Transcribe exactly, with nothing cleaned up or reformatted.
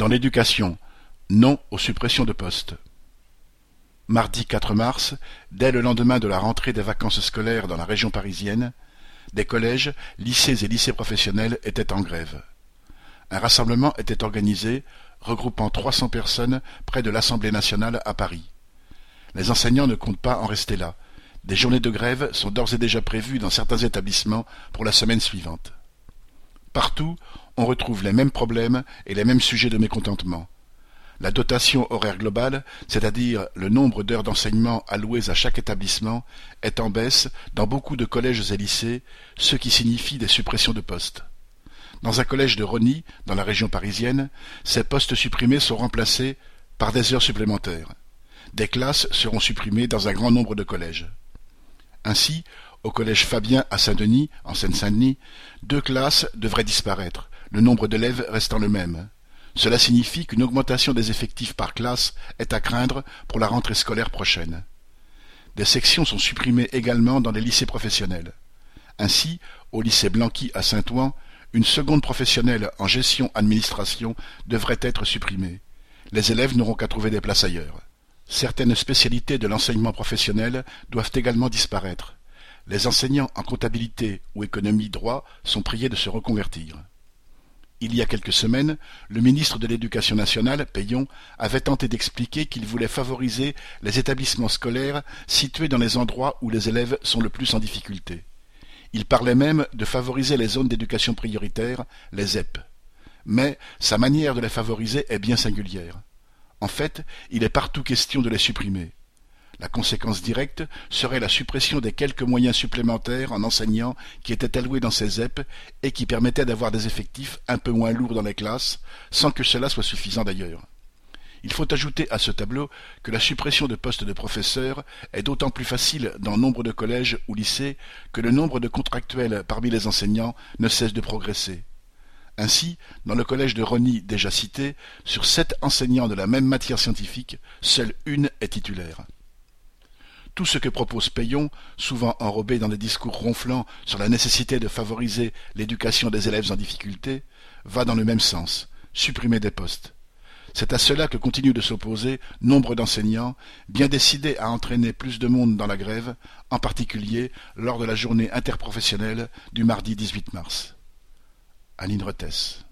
Dans l'éducation, non aux suppressions de postes. Mardi quatre mars, dès le lendemain de la rentrée des vacances scolaires dans la région parisienne, des collèges, lycées et lycées professionnels étaient en grève. Un rassemblement était organisé, regroupant trois cents personnes près de l'Assemblée nationale à Paris. Les enseignants ne comptent pas en rester là. Des journées de grève sont d'ores et déjà prévues dans certains établissements pour la semaine suivante. Partout, on retrouve les mêmes problèmes et les mêmes sujets de mécontentement. La dotation horaire globale, c'est-à-dire le nombre d'heures d'enseignement allouées à chaque établissement, est en baisse dans beaucoup de collèges et lycées, ce qui signifie des suppressions de postes. Dans un collège de Rosny, dans la région parisienne, ces postes supprimés sont remplacés par des heures supplémentaires. Des classes seront supprimées dans un grand nombre de collèges. Ainsi, au collège Fabien à Saint-Denis, en Seine-Saint-Denis, deux classes devraient disparaître, le nombre d'élèves restant le même. Cela signifie qu'une augmentation des effectifs par classe est à craindre pour la rentrée scolaire prochaine. Des sections sont supprimées également dans les lycées professionnels. Ainsi, au lycée Blanqui à Saint-Ouen, une seconde professionnelle en gestion-administration devrait être supprimée. Les élèves n'auront qu'à trouver des places ailleurs. Certaines spécialités de l'enseignement professionnel doivent également disparaître. Les enseignants en comptabilité ou économie-droit sont priés de se reconvertir. Il y a quelques semaines, le ministre de l'Éducation nationale, Peillon, avait tenté d'expliquer qu'il voulait favoriser les établissements scolaires situés dans les endroits où les élèves sont le plus en difficulté. Il parlait même de favoriser les zones d'éducation prioritaire, les Z E P. Mais sa manière de les favoriser est bien singulière. En fait, il est partout question de les supprimer. La conséquence directe serait la suppression des quelques moyens supplémentaires en enseignants qui étaient alloués dans ces Z E P et qui permettaient d'avoir des effectifs un peu moins lourds dans les classes, sans que cela soit suffisant d'ailleurs. Il faut ajouter à ce tableau que la suppression de postes de professeurs est d'autant plus facile dans nombre de collèges ou lycées que le nombre de contractuels parmi les enseignants ne cesse de progresser. Ainsi, dans le collège de Rosny déjà cité, sur sept enseignants de la même matière scientifique, seule une est titulaire. Tout ce que propose Peillon, souvent enrobé dans des discours ronflants sur la nécessité de favoriser l'éducation des élèves en difficulté, va dans le même sens, supprimer des postes. C'est à cela que continuent de s'opposer nombre d'enseignants, bien décidés à entraîner plus de monde dans la grève, en particulier lors de la journée interprofessionnelle du mardi dix-huit mars. Aline Rettes.